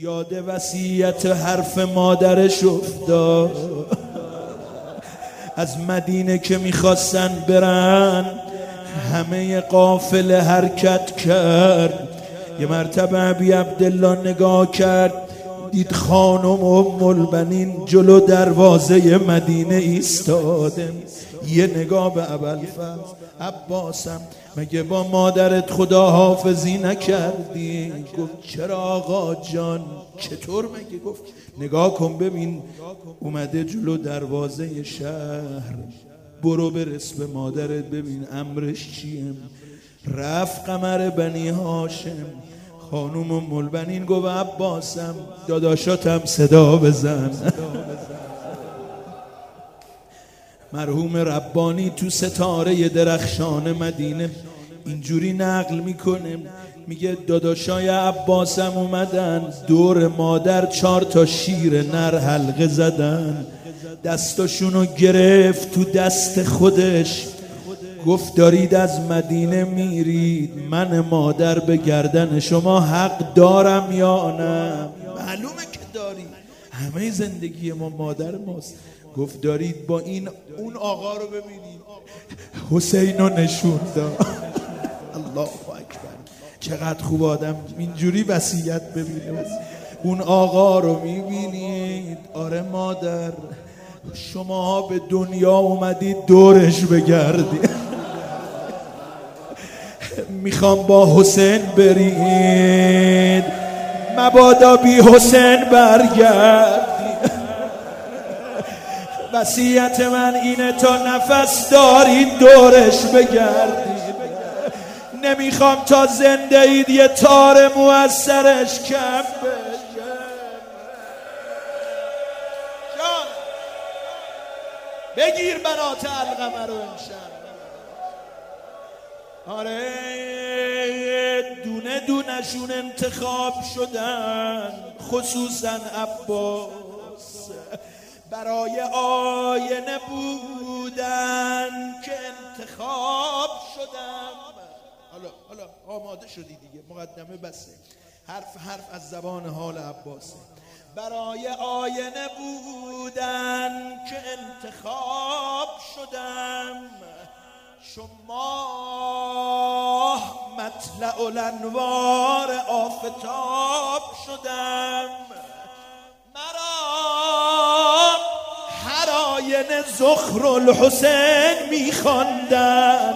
یاد وصیت حرف مادرش افتاد. از مدینه که میخواستن برن همه قافله حرکت کرد. یه مرتبه ابی عبدالله نگاه کرد، دید خانم ام البنین جلو دروازه مدینه ایستاده. یه نگاه به ابوالفضل: عباسم مگه با مادرت خداحافظی نکردی؟ گفت چرا آقا جان، چطور مگه؟ گفت نگاه کن ببین اومده جلو دروازه شهر، برو برس به مادرت ببین امرش چیه. رفت قمر بنی هاشم. خانوم ام البنین گفت عباسم داداشاتم صدا بزن. مرحوم ربانی تو ستاره درخشان مدینه اینجوری نقل میکنه، میگه داداشای عباسم اومدن دور مادر 4 تا شیر نر حلقه زدن، دستاشونو گرفت تو دست خودش، گفت دارید از مدینه میرید، من مادر به گردن شما حق دارم یا نه؟ معلومه که داری، همه زندگی ما مادر ماست. گفت دارید با این اون آقا رو ببینید، حسین رو نشون داد. الله اکبر، چقدر خوب آدم اینجوری وصیت ببینه. اون آقا رو میبینید، آره مادر شما به دنیا اومدید دورش بگردید، میخوام با حسین برید، مبادا بی حسین برگردید. وصیت من اینه تا نفس دارید دورش بگردید. نمیخوام تا زنده اید یه تار موثرش کم بشه. جان بگیر بنات القمر رو امشب. آره دونه دونشون انتخاب شدن، خصوصا عباس برای آینه بودن که انتخاب شدن. حالا آماده شدی دیگه، مقدمه بسه، حرف از زبان حال عباسه. برای آینه بودن که انتخاب شدم، شما مطلع الانوار آفتاب شدم. مرا هر آینه زخر الحسین میخواندن.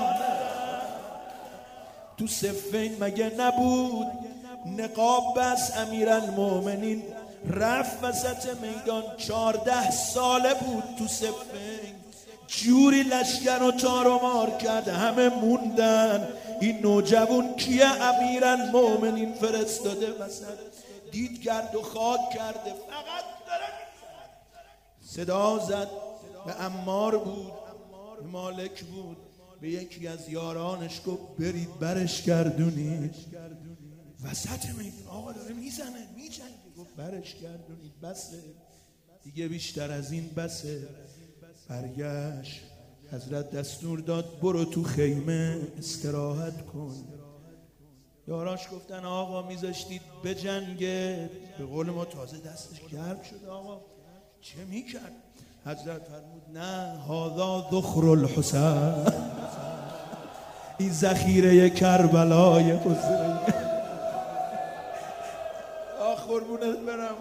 تو صفین مگه نبود نقاب بس امیرالمومنین، رفت وسط میدان 14 ساله بود تو صفین، جوری لشکر و تار و مار کرد همه موندن. این نوجوان کیه؟ امیرالمومنین فرستاده وسط، دید گرد و خاک کرده، فقط داره صدا زد به عمار بود، به مالک بود، به یکی از یارانش گفت برید برش گردونید. وسط میدون آقا داره میزنه میجنگه، گفت برش گردونید، بسه دیگه، بیشتر از این بسه. برگشت، حضرت دستور داد برو تو خیمه استراحت کن. یاراش گفتن آقا میذاشتید بجنگه، به قول ما تازه دستش گرم شده، آقا چه میکرد؟ حضرت فرمود نه، هذا ذخر الحسین، این ذخیره کربلای حسین. قربونت برم.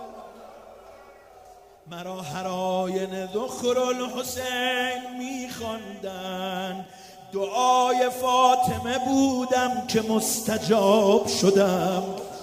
مرا هر آینه ذخر الحسین میخواندن، دعای فاطمه بودم که مستجاب شدم.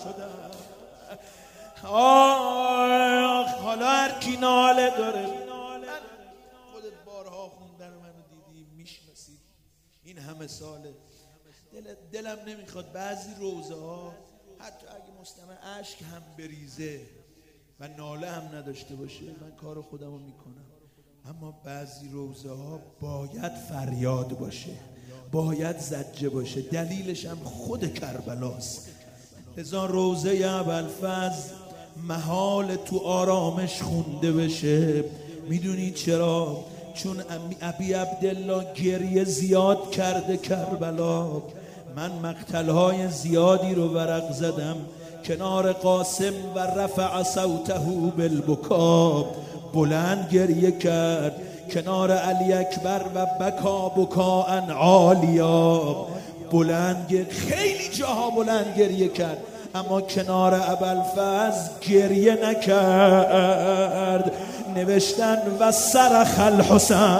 حالا هر کی ناله داره، خودت بارها خوندن و منو دیدی میشناسید، این همه ساله دلم نمیخواد بعضی روزه ها حتی اگه مستمع اشک هم بریزه و ناله هم نداشته باشه، من کار خودم رو میکنم، اما بعضی روزه ها باید فریاد باشه، باید زجه باشه. دلیلش هم خود کربلاست. لذا روزه ابوالفضل محال تو آرامش خونده بشه. میدونی چرا؟ چون ابی عبدالله گریه زیاد کرده کربلا. من مقتلهای زیادی رو ورق زدم کنار قاسم و رفع صوته بالبکا، بلند گریه کرد کنار علی اکبر و بکا بکاء عالیا، خیلی جاها بلند گریه کرد، اما کنار ابوالفضل گریه نکرد. نوشتن و صرخ الحسین.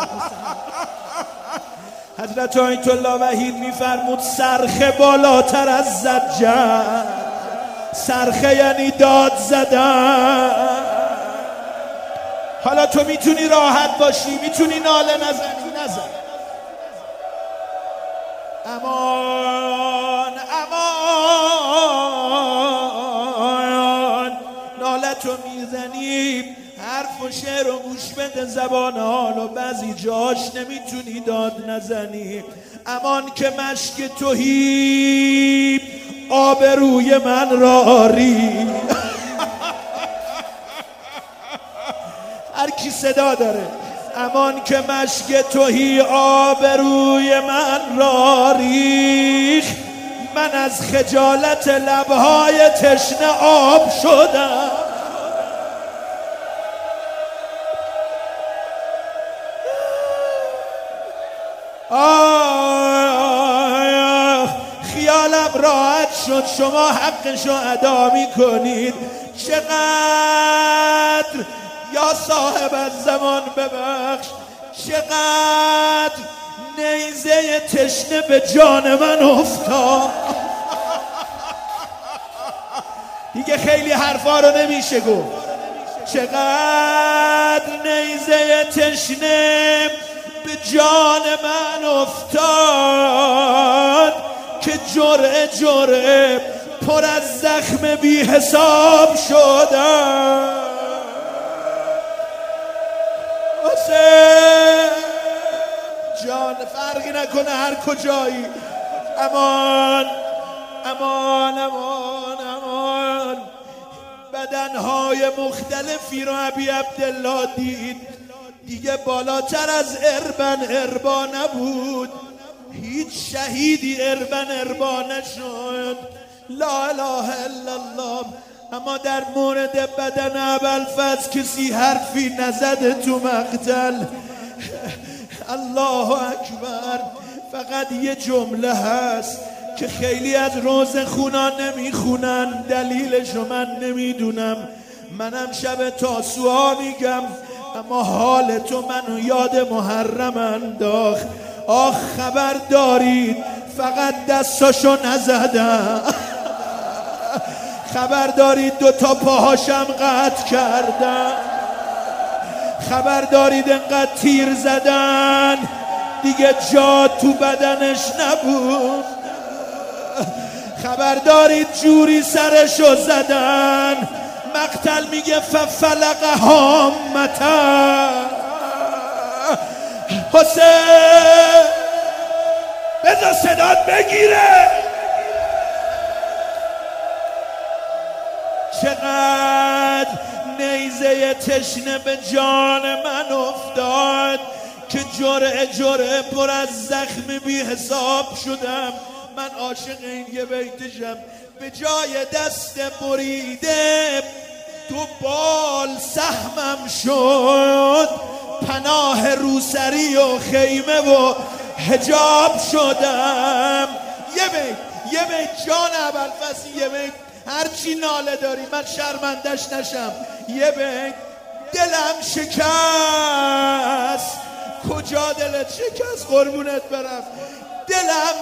حضرت آیت الله وحید میفرمود صرخه بالاتر از زجر، صرخه یعنی داد زدن. حالا تو میتونی راحت باشی، میتونی ناله نزنی، نزن. امان امان، ناله تو میزنی، حرف و شعر و گوش بده زبان حال و بعضی جاش نمیتونی داد نزنی. امان که مشک توهی آبروی من را ری. هر کی صدا داره. امان که مشک توهی آبروی من را ریخ، من از خجالت لبهای تشنه آب شدم. خیالم راحت شد شما حقشو ادا میکنید. چقدر یا صاحب الزمان ببخش، چقدر نیزه تشنه به جان من افتاد. دیگه خیلی حرفا رو نمیشه گفت. چقدر نیزه تشنه به جان من افتاد که جرعه جرعه پر از زخم بی حساب شدم. جان فرقی نکنه هر کجایی. امان امان امان امان. بدنهای مختلفی رو ابی عبدالله دید، دیگه بالاتر از اربا نبود. هیچ شهیدی اربا نشد. لا اله الا الله. اما در مورد بدن ابوالفضل کسی حرفی نزده تو مقتل. الله اکبر. فقط یه جمله هست که خیلی از روزخونان نمیخونن، دلیلشو من نمیدونم، منم شب تاسوعا میگم، اما حال تو منو یاد محرم انداخت. آخ خبر دارید فقط دستاشو نزدم، خبر دارید 2 تا پاهاشم قطع کردن، خبر دارید انقدر تیر زدن دیگه جا تو بدنش نبود، خبر دارید جوری سرشو زدن. مقتل میگه ففلق هامتا. حسین بذار صدات بگیره. چقدر نیزه تشنه به جان من افتاد که جرعه جرعه پر از زخم بی حساب شدم. من عاشق این یه بیتشم. به جای دست بریده 2 بال سهمم شد، پناه روسری و خیمه و حجاب شدم. یه بیت جان ابوالفضل، یه بیت هرچی ناله داری من شرمندش نشم. یه بیت دلم شکست. کجا دلت شکست قربونت برم؟ دلم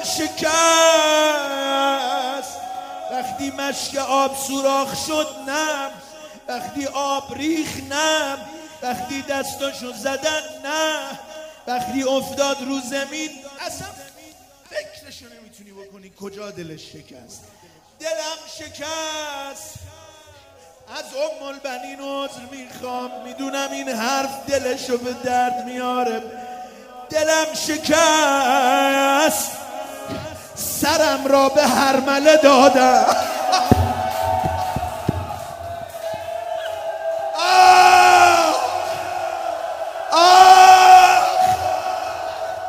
شکست وقتی مشک آب سوراخ شد، نه وقتی آب ریخ، نه وقتی دستاشو زدن، نه وقتی افتاد رو زمین. اصلا فکرشو نمیتونی بکنی کجا دلش شکست. دلم شکست. از البنین عذر میخوام، میدونم این حرف دلشو به درد میاره. دلم شکست، سرم را به هرمله دادم.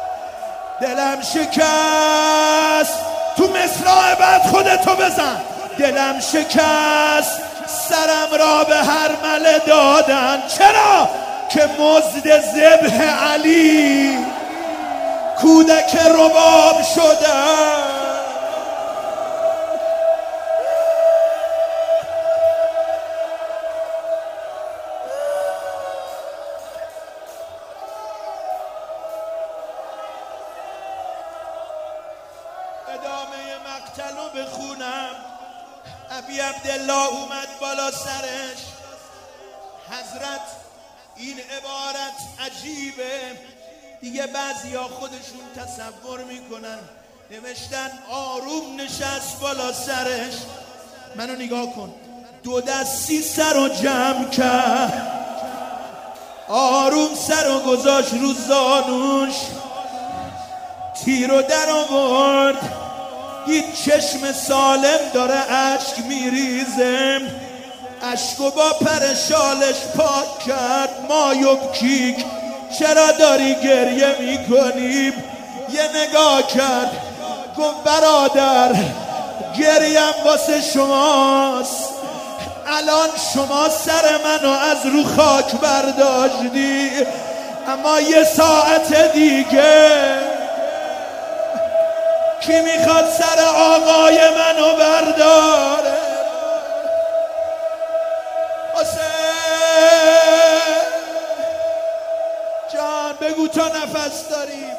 دلم شکست. تو مصرع بعد خودتو بزن. دلم شکست سرم را به هرمله دادن. چرا؟ که مزد ذبح علی کودک رباب شدن. ادامه مقتل رو بخونم. ابی عبدالله اومد بالا سرش. حضرت این عبارت عجیبه دیگه، بعضیا خودشون تصور میکنن. نوشتن آروم نشست بالا سرش. منو نگاه کن، دو دستی سر رو جمع کرد، آروم سر رو گذاشت رو زانوش، تیر رو در آورد، دید چشم سالم داره اشک میریزه، اشکو با پر شالش پاک کرد. مایوب کیک چرا داری گریه میکنی؟ یه نگاه کرد گفت برادر گریم واسه شماست. الان شما سر منو از رو خاک برداشتی، اما یه ساعت دیگه کی میخواد سر آقای منو برداره؟ حسین جان بگو تا نفس داریم.